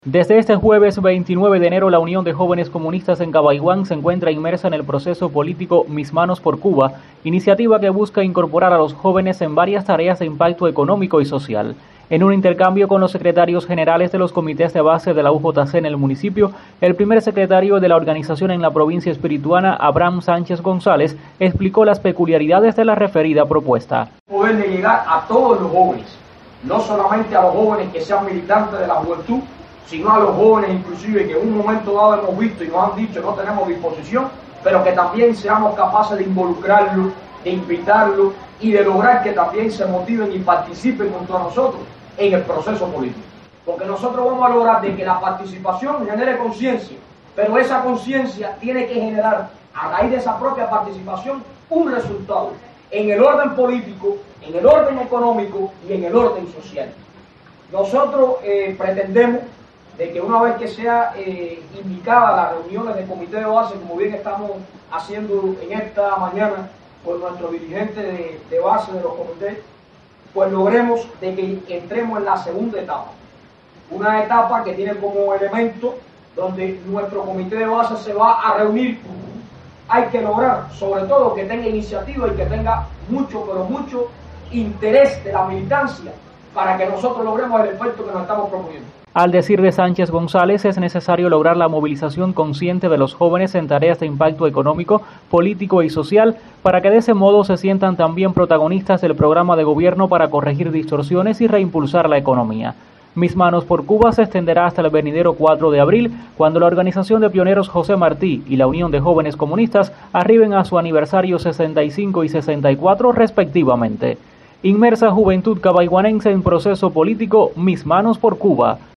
Desde este jueves 29 de enero, la Unión de Jóvenes Comunistas en Cabaiguán se encuentra inmersa en el proceso político Mis Manos por Cuba, iniciativa que busca incorporar a los jóvenes en varias tareas de impacto económico y social. En un intercambio con los secretarios generales de los comités de base de la UJC en el municipio, el primer secretario de la organización en la provincia espirituana, Abraham Sánchez González, explicó las peculiaridades de la referida propuesta. Poderle llegar a todos los jóvenes, no solamente a los jóvenes que sean militantes de la juventud, sino a los jóvenes inclusive que en un momento dado hemos visto y nos han dicho no tenemos disposición, pero que también seamos capaces de involucrarlos, de invitarlos y de lograr que también se motiven y participen junto a nosotros en el proceso político. Porque nosotros vamos a lograr de que la participación genere conciencia, pero esa conciencia tiene que generar a raíz de esa propia participación un resultado en el orden político, en el orden económico y en el orden social. Nosotros pretendemos de que una vez que sea indicada las reuniones del comité de base, como bien estamos haciendo en esta mañana con nuestros dirigentes de base de los comités, pues logremos de que entremos en la segunda etapa. Una etapa que tiene como elemento donde nuestro comité de base se va a reunir. Hay que lograr, sobre todo, que tenga iniciativa y que tenga mucho, pero mucho interés de la militancia para que nosotros logremos el efecto que nos estamos proponiendo. Al decir de Sánchez González, es necesario lograr la movilización consciente de los jóvenes en tareas de impacto económico, político y social, para que de ese modo se sientan también protagonistas del programa de gobierno para corregir distorsiones y reimpulsar la economía. Mis Manos por Cuba se extenderá hasta el venidero 4 de abril, cuando la Organización de Pioneros José Martí y la Unión de Jóvenes Comunistas arriben a su aniversario 65 y 64 respectivamente. Inmersa juventud cabaiguanense en proceso político, Mis Manos por Cuba.